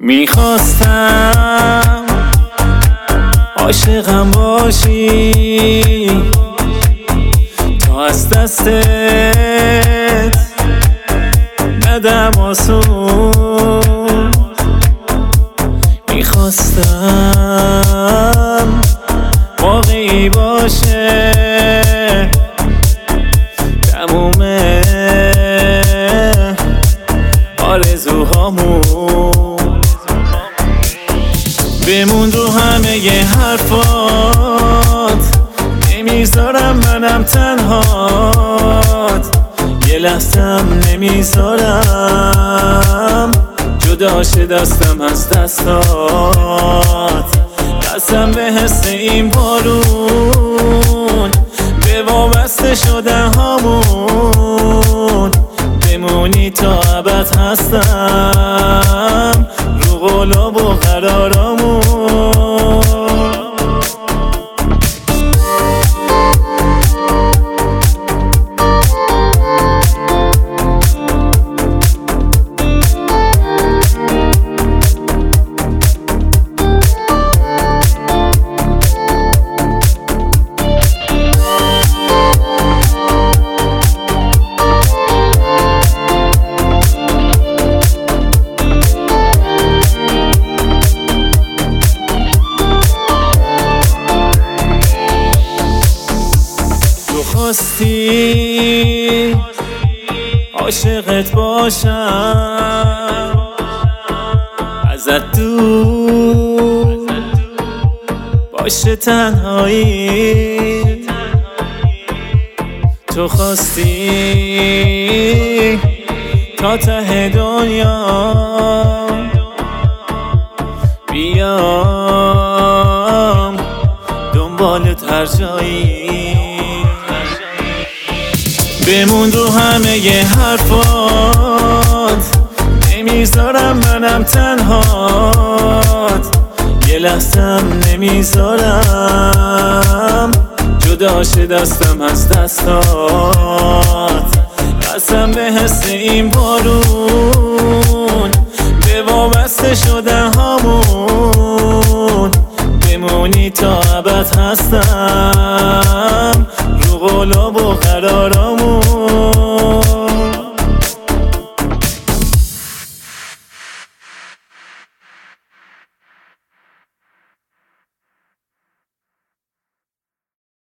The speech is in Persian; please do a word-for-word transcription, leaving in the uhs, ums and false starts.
میخواستم عاشقم باشی تا از دستت ندم آسون. میخواستم واقعی باشه تموم آرزوهامون، بمون رو همه ی حرفات، نمیذارم منم تنهات، یه لحظم نمیذارم جدا شه دستم از دستات. قسم به حس این بارون، به وابسته شدن هامون، بمونی تا ابد هستم رو قلاب و قرارامون. خواستی عاشقت باشم، ازت دور باشه تنهایی، تو خواستی تا ته دنیا بیام دنبالت هر جایی، بمون رو همه ی حرفات، نمیذارم منم تنهات، یه لحظم نمیذارم جدا شه دستم از دستات. قسم به حس این بارون، به وابسته شدن هامون، بمونی تا ابد هستم